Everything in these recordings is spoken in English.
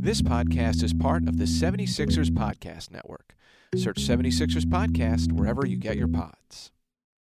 This podcast is part of the 76ers Podcast Network. Search 76ers Podcast wherever you get your pods.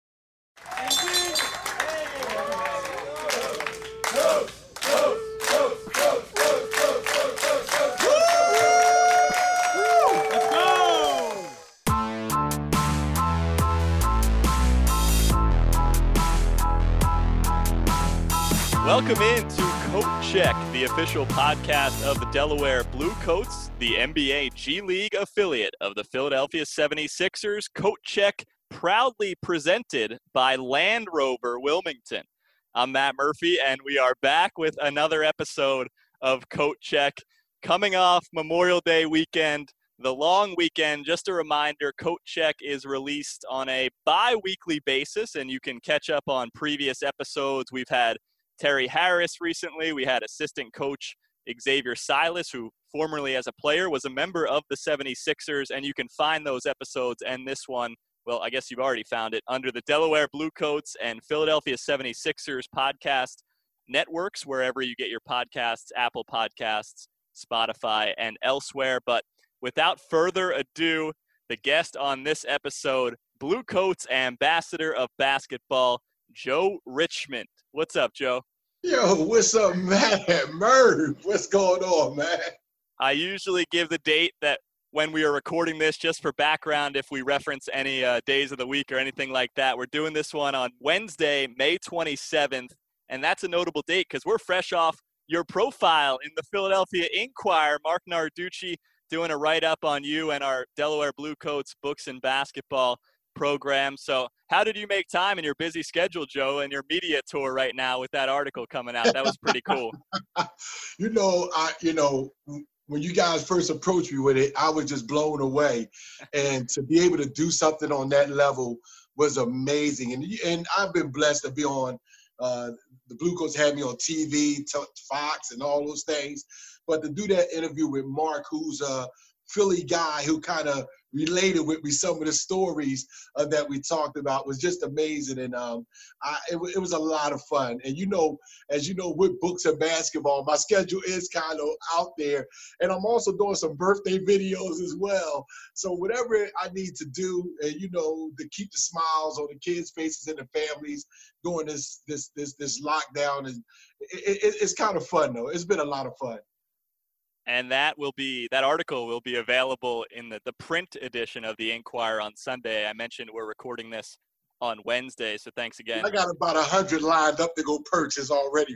Welcome in to Coat Check, the official podcast of the Delaware Blue Coats, the NBA G League affiliate of the Philadelphia 76ers. Coat Check proudly presented by Land Rover Wilmington. I'm Matt Murphy, and we are back with another episode of Coat Check. Coming off Memorial Day weekend, the long weekend, just a reminder, Coat Check is released on a bi-weekly basis, and you can catch up on previous episodes. We've had Terry Harris recently. We had assistant coach Xavier Silas, who formerly as a player was a member of the 76ers, and you can find those episodes and this one, well, I guess you've already found it, under the Delaware Blue Coats and Philadelphia 76ers podcast networks, wherever you get your podcasts, Apple Podcasts, Spotify, and elsewhere. But without further ado, the guest on this episode, Blue Coats ambassador of basketball, Joe Richmond. What's up, Joe? Yo, what's up, man? Merv, what's going on, man? I usually give the date that when we are recording this, just for background, if we reference any days of the week or anything like that. We're doing this one on Wednesday, May 27th, and that's a notable date because we're fresh off your profile in the Philadelphia Inquirer. Mark Narducci doing a write-up on you and our Delaware Blue Coats books and basketball program. So how did you make time in your busy schedule, Joe, and your media tour right now with that article coming out? That was pretty cool. When you guys first approached me with it, I was just blown away. And to be able to do something on that level was amazing. And I've been blessed to be on, the Blue Coats had me on TV, Fox, and all those things. But to do that interview with Mark, who's a Philly guy who kind of related with me some of the stories that we talked about, was just amazing. And it was a lot of fun. And as you know, with books and basketball, my schedule is kind of out there. And I'm also doing some birthday videos as well. So whatever I need to do, to keep the smiles on the kids' faces and the families during this lockdown, and it's kind of fun though. It's been a lot of fun. And that article will be available in the print edition of the Inquirer on Sunday. I mentioned we're recording this on Wednesday, so thanks again. I got about 100 lined up to go purchase already.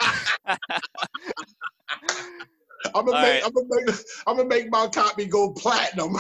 I'm gonna make my copy go platinum.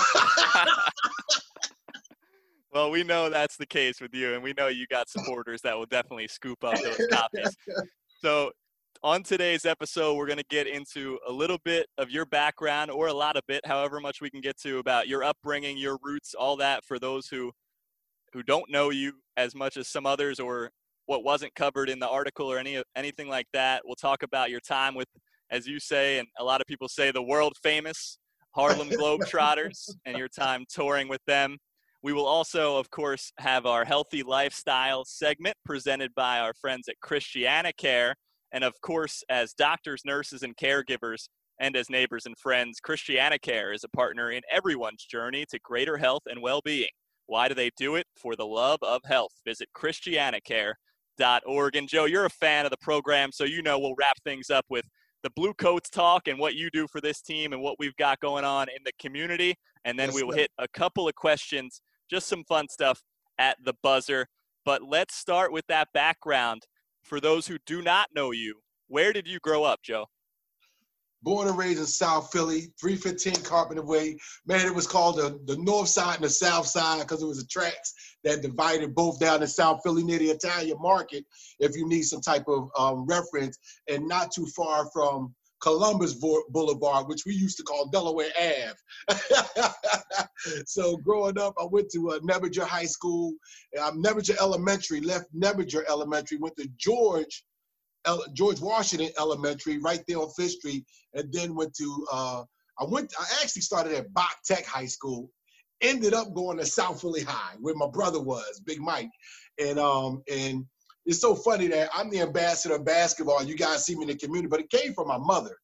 Well, we know that's the case with you, and we know you got supporters that will definitely scoop up those copies. So on today's episode, we're going to get into a little bit of your background, or a lot of it, however much we can get to, about your upbringing, your roots, all that, for those who don't know you as much as some others, or what wasn't covered in the article or anything like that. We'll talk about your time with, as you say, and a lot of people say, the world famous Harlem Globetrotters, and your time touring with them. We will also, of course, have our healthy lifestyle segment presented by our friends at ChristianaCare. And of course, as doctors, nurses, and caregivers, and as neighbors and friends, ChristianaCare is a partner in everyone's journey to greater health and well-being. Why do they do it? For the love of health. Visit ChristianaCare.org. And Joe, you're a fan of the program, so we'll wrap things up with the Blue Coats talk and what you do for this team and what we've got going on in the community. And then we will hit a couple of questions, just some fun stuff at the buzzer. But let's start with that background. For those who do not know you, where did you grow up, Joe? Born and raised in South Philly, 315 Carpenter Way. Man, it was called the North Side and the South Side because it was the tracks that divided both down in South Philly near the Italian Market, if you need some type of reference, and not too far from Columbus Boulevard, which we used to call Delaware Ave. So growing up, I went to Nebinger High School, Nebinger Elementary, left Nebinger Elementary, went to George Washington Elementary right there on Fifth Street, and then went to, I actually started at Bach Tech High School, ended up going to South Philly High, where my brother was, Big Mike. And it's so funny that I'm the ambassador of basketball. You guys see me in the community, but it came from my mother.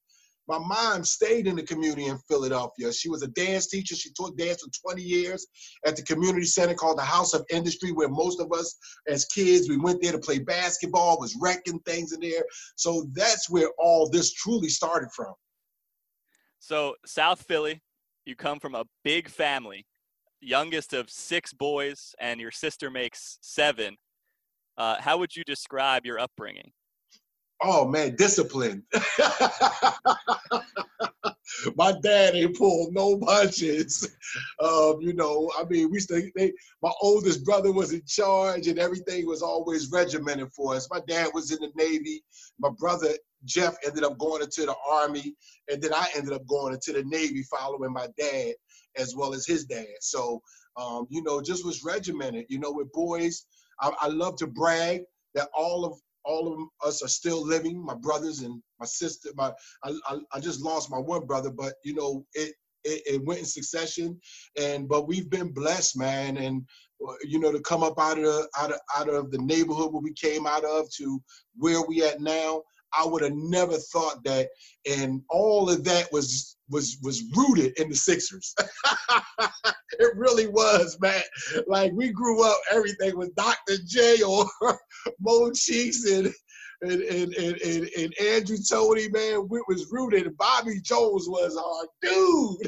My mom stayed in the community in Philadelphia. She was a dance teacher. She taught dance for 20 years at the community center called the House of Industry, where most of us as kids, we went there to play basketball, was wrecking things in there. So that's where all this truly started from. So South Philly, you come from a big family, youngest of 6 boys, and your sister makes 7. How would you describe your upbringing? Oh man, discipline. My dad ain't pulled no punches. My oldest brother was in charge and everything was always regimented for us. My dad was in the Navy. My brother, Jeff, ended up going into the Army. And then I ended up going into the Navy following my dad as well as his dad. So, just was regimented. With boys, I love to brag that all of us are still living, my brothers and my sister. I just lost my one brother, but it went in succession, but we've been blessed, man. And to come up out of the neighborhood where we came out of to where we at now, I would have never thought that. And all of that was rooted in the Sixers. It really was, man. Like, we grew up, everything was Dr. J or Mo Cheeks and Andrew Toney, man. It was rooted. Bobby Jones was our dude.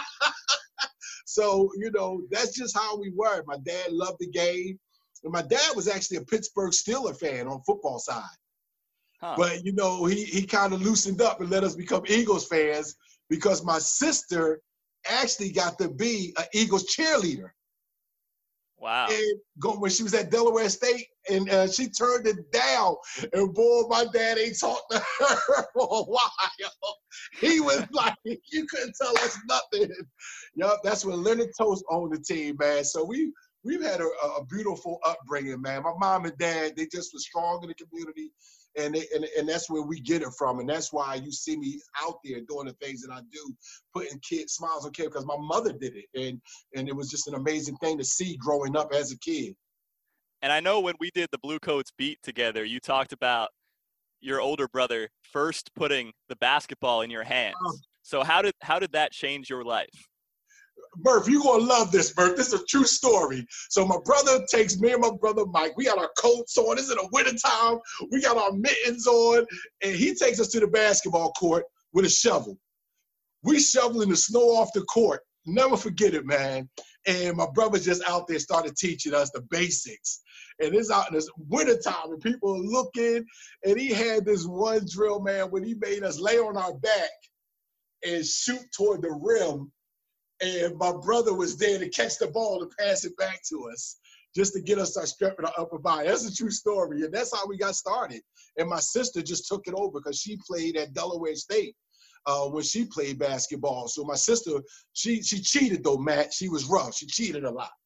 So, that's just how we were. My dad loved the game. And my dad was actually a Pittsburgh Steelers fan on football side. Huh. But, he kind of loosened up and let us become Eagles fans because my sister actually got to be an Eagles cheerleader. Wow. And when she was at Delaware State, and she turned it down. And boy, my dad ain't talked to her for a while. He was like, you couldn't tell us nothing. Yup, that's when Leonard Toast owned the team, man. So we've had a beautiful upbringing, man. My mom and dad, they just were strong in the community. And that's where we get it from. And that's why you see me out there doing the things that I do, putting smiles on kids, because my mother did it. And it was just an amazing thing to see growing up as a kid. And I know when we did the Blue Coats beat together, you talked about your older brother first putting the basketball in your hands. So how did that change your life? Murph, you're going to love this, Murph. This is a true story. So my brother takes me and my brother Mike. We got our coats on. This is in the wintertime. We got our mittens on. And he takes us to the basketball court with a shovel. We shoveling the snow off the court. Never forget it, man. And my brother just out there started teaching us the basics. And it's out in this wintertime and people are looking. And he had this one drill, man, when he made us lay on our back and shoot toward the rim. And my brother was there to catch the ball and pass it back to us just to get us our strength in our upper body. That's a true story. And that's how we got started. And my sister just took it over because she played at Delaware State when she played basketball. So my sister, she cheated though, Matt. She was rough. She cheated a lot.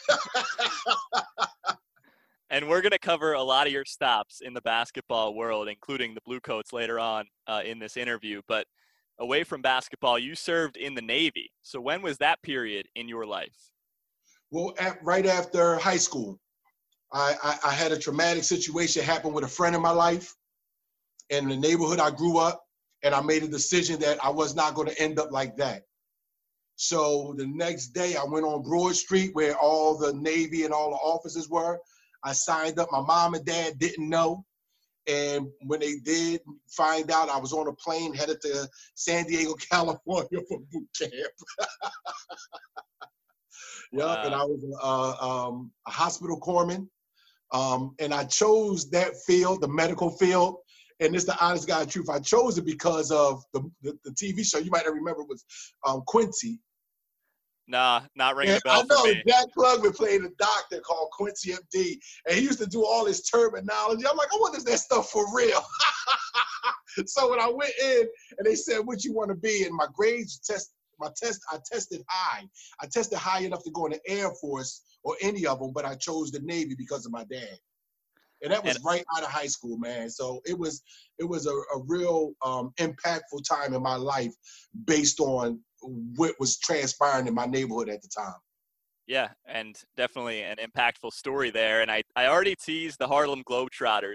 And we're going to cover a lot of your stops in the basketball world, including the Blue Coats later on in this interview. But away from basketball, you served in the Navy. So when was that period in your life? Well, right after high school, I had a traumatic situation happen with a friend in my life in the neighborhood I grew up, and I made a decision that I was not going to end up like that. So the next day I went on Broad Street where all the Navy and all the officers were. I signed up. My mom and dad didn't know. And when they did find out, I was on a plane headed to San Diego, California for boot camp. Wow. And I was a hospital corpsman. And I chose that field, the medical field. And it's the honest God truth. I chose it because of the TV show. You might not remember, it was Quincy. Nah, not ringing a bell for me. Jack Klugman played a doctor called Quincy MD, and he used to do all his terminology. I'm like, I wonder if that stuff for real. So when I went in, and they said, what you want to be? And my grades I tested high. I tested high enough to go in the Air Force or any of them, but I chose the Navy because of my dad. And that was right out of high school, man. So it was a real impactful time in my life based on what was transpiring in my neighborhood at the time. Yeah, and definitely an impactful story there. And I already teased the Harlem Globetrotters.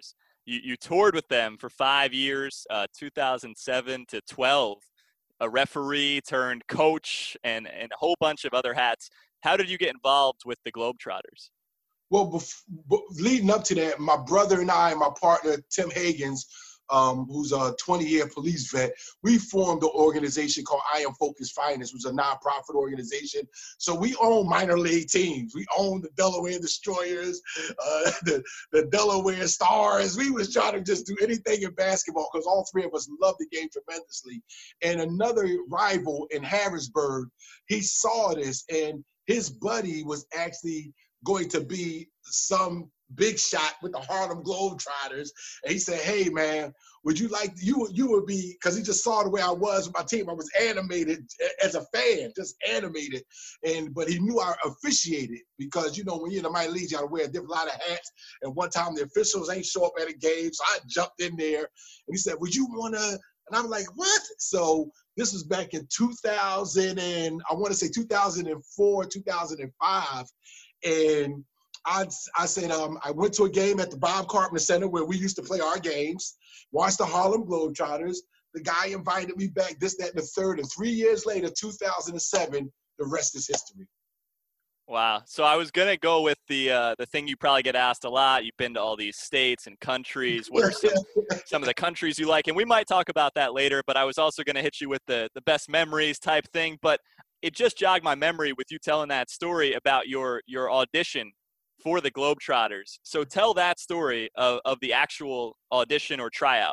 You toured with them for 5 years, 2007 to 12, a referee turned coach and a whole bunch of other hats. How did you get involved with the Globetrotters? Well, leading up to that, my brother and I, and my partner, Tim Hagans, who's a 20-year police vet, we formed an organization called I Am Focused Finance, which is a nonprofit organization. So we own minor league teams. We own the Delaware Destroyers, the Delaware Stars. We was trying to just do anything in basketball because all three of us love the game tremendously. And another rival in Harrisburg, he saw this, and his buddy was actually going to be some big shot with the Harlem Globetrotters. And he said, hey, man, would you like, you would be, because he just saw the way I was with my team. I was animated as a fan, just animated. But he knew I officiated because, you know, when you're in the minor leagues, you got to wear a lot of hats. And one time the officials ain't show up at a game, so I jumped in there. And he said, would you want to? And I'm like, what? So this was back in 2000 and I want to say 2004, 2005. And I said, I went to a game at the Bob Carpenter Center where we used to play our games, watched the Harlem Globetrotters. The guy invited me back, this, that, and the third. And 3 years later, 2007, the rest is history. Wow. So I was going to go with the thing you probably get asked a lot. You've been to all these states and countries. What are some of the countries you like? And we might talk about that later, but I was also going to hit you with the best memories type thing. But it just jogged my memory with you telling that story about your audition for the Globetrotters. So tell that story of the actual audition or tryout.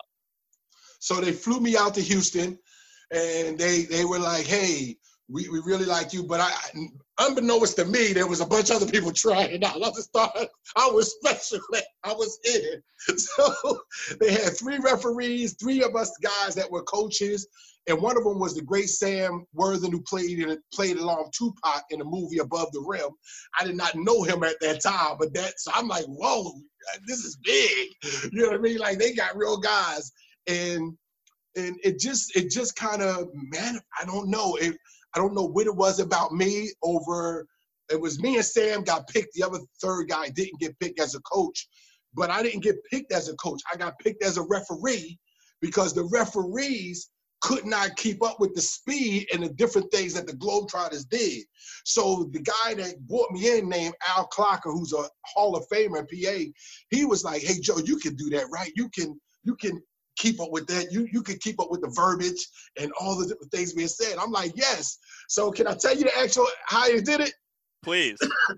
So they flew me out to Houston, and they were like, hey, we really like you. But unbeknownst to me, there was a bunch of other people trying out. I just thought I was special. I was in. So they had 3 referees, 3 of us guys that were coaches. And one of them was the great Sam Worthing, who played along Tupac in the movie Above the Rim. I did not know him at that time, so I'm like, whoa, this is big. You know what I mean? Like, they got real guys. And it just kind of, man, I don't know. I don't know what it was about me it was me and Sam got picked. The other third guy didn't get picked as a coach. But I didn't get picked as a coach. I got picked as a referee because the referees could not keep up with the speed and the different things that the Globetrotters did. So the guy that brought me in, named Al Clocker, who's a Hall of Famer in PA, he was like, hey, Joe, you can do that, right? You can keep up with that. You can keep up with the verbiage and all the different things being said. I'm like, yes. So can I tell you the actual how he did it? Please.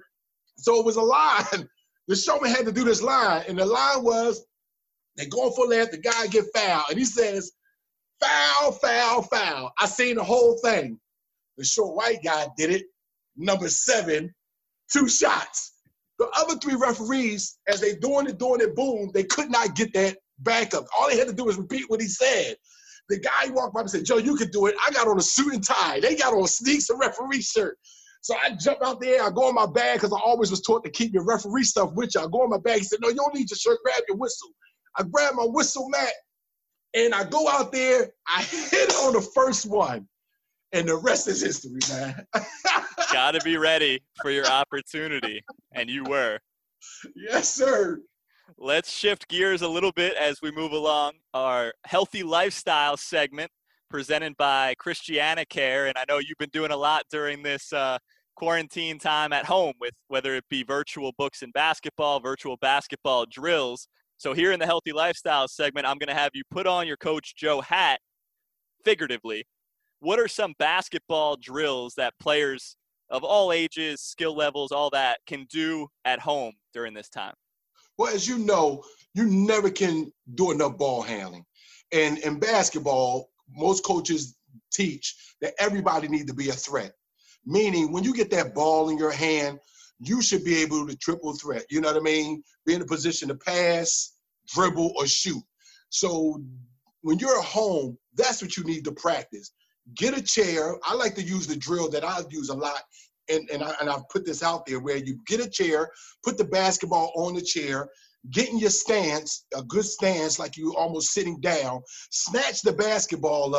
So it was a line. The showman had to do this line, and the line was, they going for left, the guy get fouled, and he says, foul, foul, foul. I seen the whole thing. The short white guy did it. Number 7, 2 shots. The other 3 referees, as they doing it, boom, they could not get that back up. All they had to do was repeat what he said. The guy walked by and said, Joe, you could do it. I got on a suit and tie. They got on sneaks and referee shirt. So I jump out there. I go in my bag because I always was taught to keep your referee stuff with you. I go in my bag. He said, no, you don't need your shirt. Grab your whistle. I grab my whistle mat. And I go out there, I hit on the first one, and the rest is history, man. Got to be ready for your opportunity, and you were. Yes, sir. Let's shift gears a little bit as we move along. Our healthy lifestyle segment presented by Christiana Care, and I know you've been doing a lot during this quarantine time at home with whether it be virtual books and basketball, virtual basketball drills. So here in the Healthy Lifestyle segment, I'm going to have you put on your Coach Joe hat, figuratively. What are some basketball drills that players of all ages, skill levels, all that can do at home during this time? Well, as you know, you never can do enough ball handling. And in basketball, most coaches teach that everybody needs to be a threat. Meaning, when you get that ball in your hand, you should be able to triple threat. You know what I mean? Be in a position to pass, dribble, or shoot. So when you're at home, that's what you need to practice. Get a chair. I like to use the drill that I use a lot, and I've put this out there, where you get a chair, put the basketball on the chair, get in your stance, a good stance, like you almost sitting down, snatch the basketball up,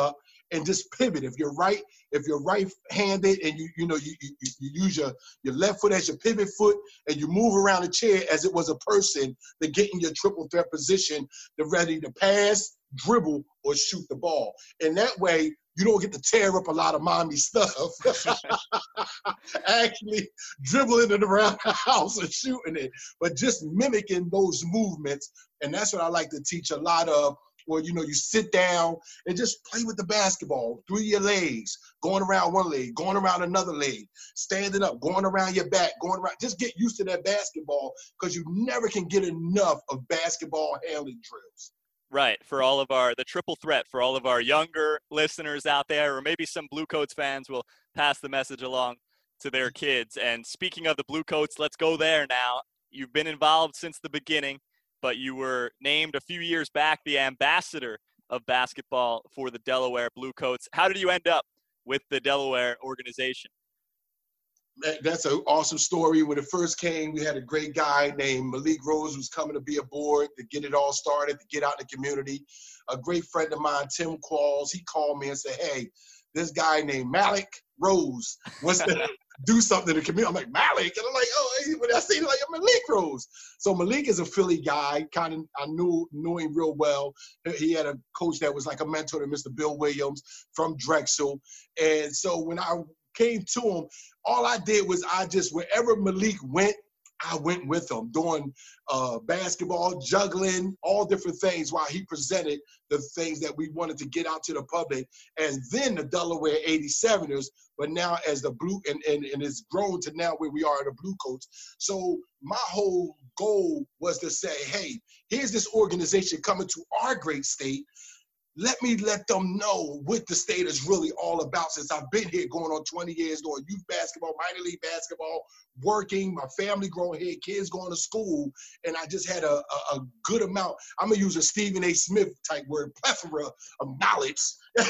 and just pivot. If you're right-handed and you use your left foot as your pivot foot and you move around the chair as it was a person to get in your triple threat position, they're ready to pass, dribble, or shoot the ball. And that way, you don't get to tear up a lot of mommy stuff. Actually dribbling it around the house and shooting it, but just mimicking those movements. And that's what I like to teach a lot of. Well, you sit down and just play with the basketball through your legs, going around one leg, going around another leg, standing up, going around your back, going around. Just get used to that basketball because you never can get enough of basketball handling drills. Right. For all of the triple threat, for all of our younger listeners out there, or maybe some Blue Coats fans will pass the message along to their kids. And speaking of the Blue Coats, let's go there now. You've been involved since the beginning, but you were named a few years back the ambassador of basketball for the Delaware Blue Coats. How did you end up with the Delaware organization? That's an awesome story. When it first came, we had a great guy named Malik Rose who was coming to be aboard to get it all started, to get out in the community. A great friend of mine, Tim Qualls, he called me and said, hey, this guy named Malik Rose wants to do something in the community. I'm like, Malik? And I'm like, oh, when I see him, like, I'm Malik Rose. So Malik is a Philly guy. I knew him real well. He had a coach that was like a mentor to Mr. Bill Williams from Drexel. And so when I came to him, all I did was wherever Malik went, I went with him doing basketball, juggling, all different things while he presented the things that we wanted to get out to the public. And then the Delaware 87ers, but now as the Blue, and it's grown to now where we are the Blue Coats. So my whole goal was to say, hey, here's this organization coming to our great state. Let me let them know what the state is really all about since I've been here going on 20 years doing youth basketball, minor league basketball, working, my family growing here, kids going to school, and I just had a good amount. I'm going to use a Stephen A. Smith type word, plethora of knowledge.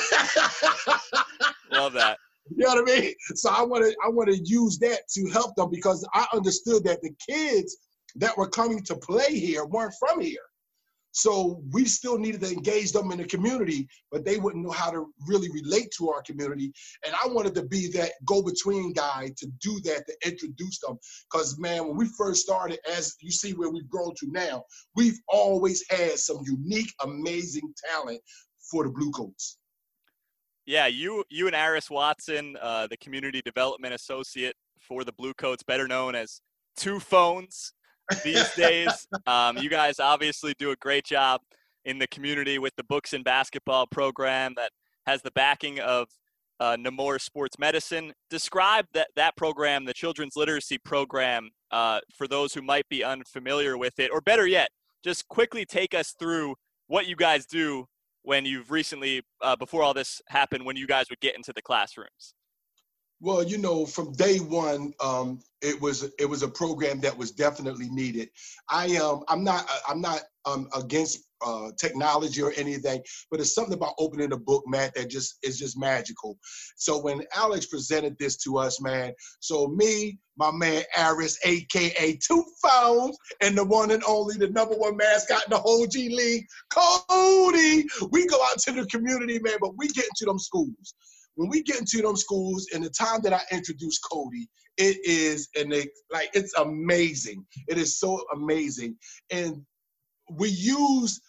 Love that. You know what I mean? So I want to use that to help them because I understood that the kids that were coming to play here weren't from here. So we still needed to engage them in the community, but they wouldn't know how to really relate to our community. And I wanted to be that go-between guy to do that, to introduce them. Because, man, when we first started, as you see where we've grown to now, we've always had some unique, amazing talent for the Blue Coats. Yeah, you and Aris Watson, the Community Development Associate for the Blue Coats, better known as Two Phones. These days, you guys obviously do a great job in the community with the Books and Basketball program that has the backing of Nemours Sports Medicine. Describe that program, the Children's Literacy Program, for those who might be unfamiliar with it, or better yet, just quickly take us through what you guys do when you've recently, before all this happened, when you guys would get into the classrooms. Well, from day one, it was a program that was definitely needed. I'm not against technology or anything, but it's something about opening a book, Matt, that is just magical. So when Alex presented this to us, man, so me, my man Aris, aka Two Phones, and the one and only, the number one mascot in the whole G League, Cody, we go out to the community, man, but we get into them schools. When we get into them schools, and the time that I introduced Cody, it's amazing. It is so amazing. And we use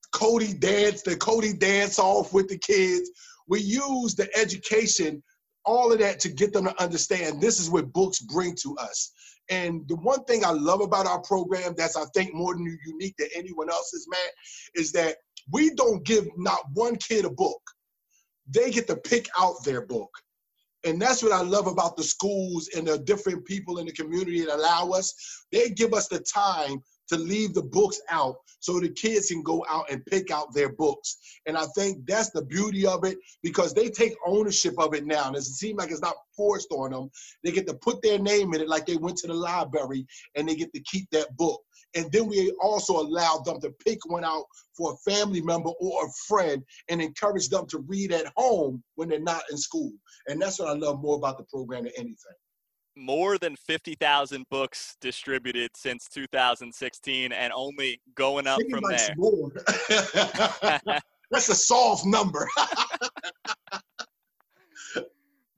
the Cody dance off with the kids. We use the education, all of that to get them to understand this is what books bring to us. And the one thing I love about our program that's, I think, more than unique than anyone else's, Matt, is that we don't give not one kid a book. They get to pick out their book. And that's what I love about the schools and the different people in the community that allow us. They give us the time to leave the books out so the kids can go out and pick out their books. And I think that's the beauty of it because they take ownership of it now. And it seems like it's not forced on them. They get to put their name in it like they went to the library and they get to keep that book. And then we also allow them to pick one out for a family member or a friend and encourage them to read at home when they're not in school. And that's what I love more about the program than anything. More than 50,000 books distributed since 2016 and only going up from there. More. That's a soft number.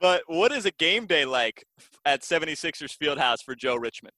But what is a game day like at 76ers Fieldhouse for Joe Richmond?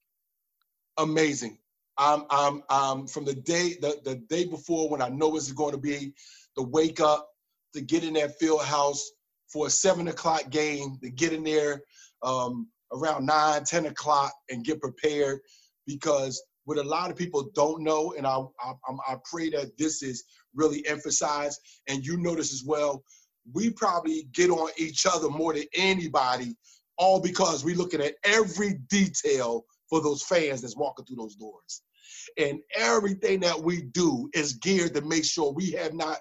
Amazing. I'm from the day before when I know it's going to be, the wake up, to get in that field house for a 7 o'clock game, to get in there around 9, 10 o'clock and get prepared, because what a lot of people don't know, and I pray that this is really emphasized, and you notice as well, we probably get on each other more than anybody, all because we're looking at every detail for those fans that's walking through those doors. And everything that we do is geared to make sure we've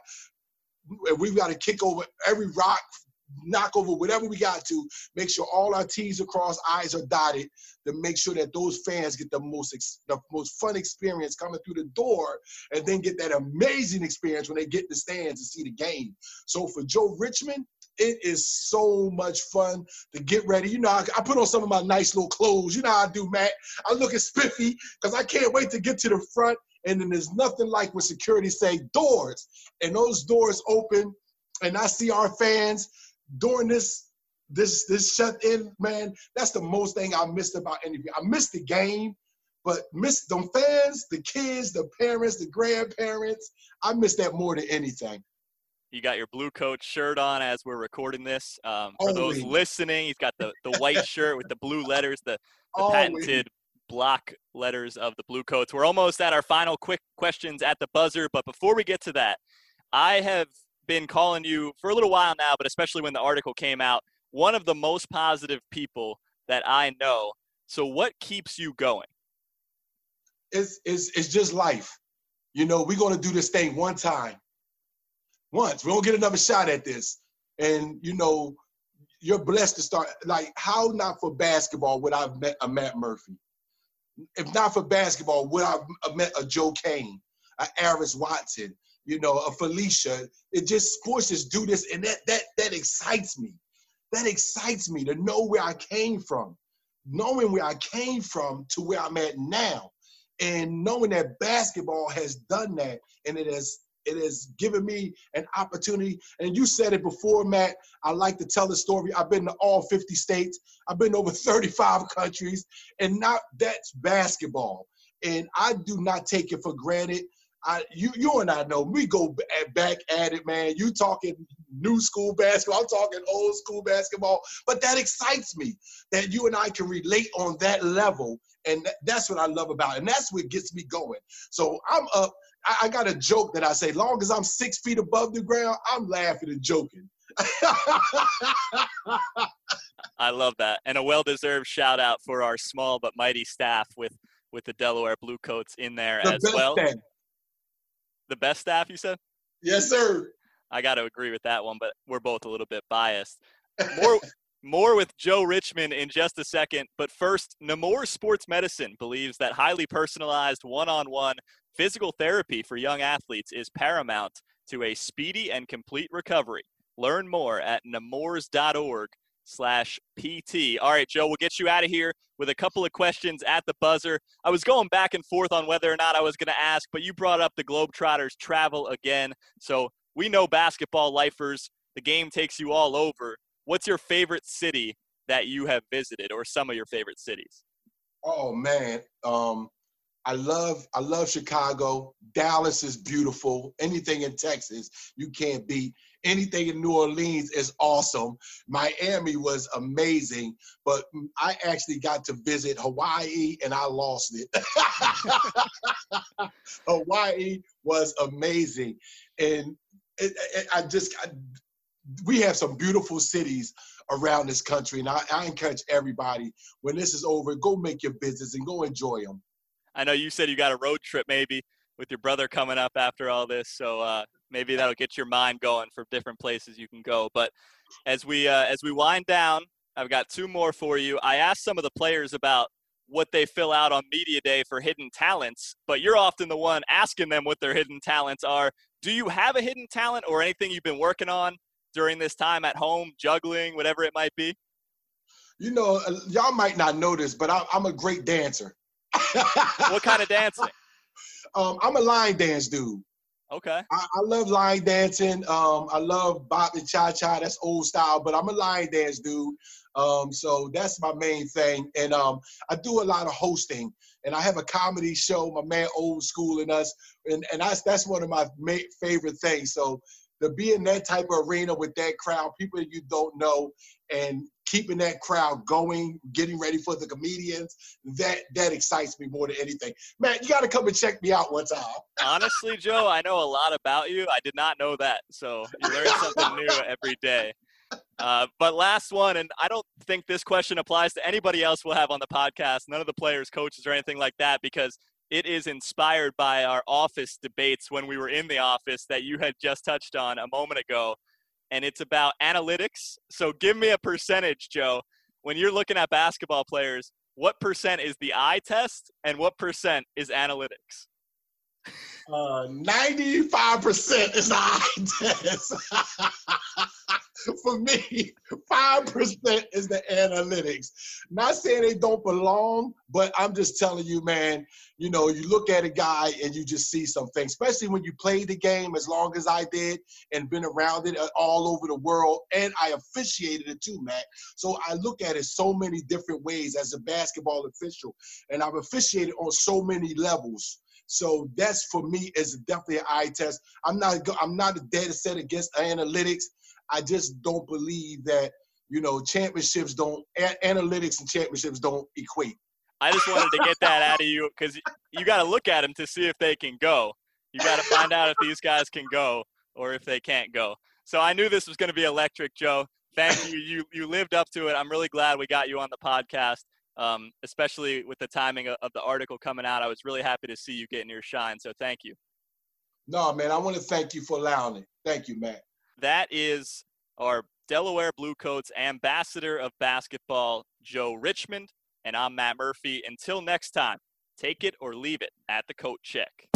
got to kick over every rock, knock over whatever we got to, make sure all our T's are crossed, I's are dotted, to make sure that those fans get the most fun experience coming through the door, and then get that amazing experience when they get in the stands to see the game. So for Joe Richmond, it is so much fun to get ready. You know, I put on some of my nice little clothes. You know how I do, Matt. I look spiffy because I can't wait to get to the front. And then there's nothing like when security say doors, and those doors open, and I see our fans during this shut in, man. That's the most thing I missed about anything. I missed the game, but missed them fans, the kids, the parents, the grandparents. I miss that more than anything. You got your Blue Coat shirt on as we're recording this. For those listening, he's got the white shirt with the blue letters, the patented block letters of the Blue Coats. We're almost at our final quick questions at the buzzer, but before we get to that, I have been calling you for a little while now, but especially when the article came out, one of the most positive people that I know. So what keeps you going? It's just life. You know, we're going to do this thing one time. Once. We don't get another shot at this. And, you know, you're blessed to start. Like, how not for basketball would I have met a Matt Murphy? If not for basketball, would I have met a Joe Kane, a Aris Watson, you know, a Felicia? It just, sports just do this, and that excites me. That excites me to know where I came from, knowing where I came from to where I'm at now, and knowing that basketball has done that, and it has given me an opportunity. And you said it before, Matt, I like to tell the story. I've been to all 50 states. I've been to over 35 countries, and now that's basketball. And I do not take it for granted. You and I know, we go back at it, man. You talking new school basketball, I'm talking old school basketball, but that excites me, that you and I can relate on that level, and that's what I love about it, and that's what gets me going. So I'm up. I got a joke that I say, long as I'm 6 feet above the ground, I'm laughing and joking. I love that. And a well-deserved shout out for our small but mighty staff with the Delaware Blue Coats in there as well. Staff. The best staff, you said? Yes, sir. I got to agree with that one, but we're both a little bit biased. More with Joe Richmond in just a second. But first, Nemours Sports Medicine believes that highly personalized one-on-one physical therapy for young athletes is paramount to a speedy and complete recovery. Learn more at nemours.org/PT. All right, Joe, we'll get you out of here with a couple of questions at the buzzer. I was going back and forth on whether or not I was going to ask, but you brought up the Globetrotters travel again. So we know basketball lifers, the game takes you all over. What's your favorite city that you have visited, or some of your favorite cities? Oh, man. I love Chicago. Dallas is beautiful. Anything in Texas, you can't beat. Anything in New Orleans is awesome. Miami was amazing, but I actually got to visit Hawaii, and I lost it. Hawaii was amazing. And we have some beautiful cities around this country, and I encourage everybody, when this is over, go make your business and go enjoy them. I know you said you got a road trip maybe with your brother coming up after all this, so maybe that'll get your mind going for different places you can go. But as we wind down, I've got two more for you. I asked some of the players about what they fill out on media day for hidden talents, but you're often the one asking them what their hidden talents are. Do you have a hidden talent or anything you've been working on during this time at home, juggling, whatever it might be? You know, y'all might not know this, but I'm a great dancer. What kind of dancing? I'm a line dance dude. Okay. I love line dancing. I love bop and cha-cha. That's old style, but I'm a line dance dude. So that's my main thing. And I do a lot of hosting. And I have a comedy show, my man Old School and Us. And that's one of my favorite things. So to be in that type of arena with that crowd, people that you don't know, and keeping that crowd going, getting ready for the comedians, that excites me more than anything. Man, you got to come and check me out one time. Honestly, Joe, I know a lot about you. I did not know that. So you learn something new every day. But last one, and I don't think this question applies to anybody else we'll have on the podcast, none of the players, coaches, or anything like that, because it is inspired by our office debates when we were in the office that you had just touched on a moment ago. And it's about analytics. So give me a percentage, Joe. When you're looking at basketball players, what percent is the eye test and what percent is analytics? 95% is the eye test. For me, 5% is the analytics. Not saying they don't belong, but I'm just telling you, man, you know, you look at a guy and you just see something, especially when you played the game as long as I did and been around it all over the world. And I officiated it too, Matt. So I look at it so many different ways as a basketball official. And I've officiated on so many levels. So that's, for me, is definitely an eye test. I'm not a dead set against analytics. I just don't believe that, you know, analytics and championships don't equate. I just wanted to get that out of you because you got to look at them to see if they can go. You got to find out if these guys can go or if they can't go. So I knew this was going to be electric, Joe. Thank you. You lived up to it. I'm really glad we got you on the podcast, especially with the timing of the article coming out. I was really happy to see you getting your shine. So thank you. No, man, I want to thank you for allowing it. Thank you, Matt. That is our Delaware Blue Coats ambassador of basketball, Joe Richmond. And I'm Matt Murphy. Until next time, take it or leave it at the Coat Check.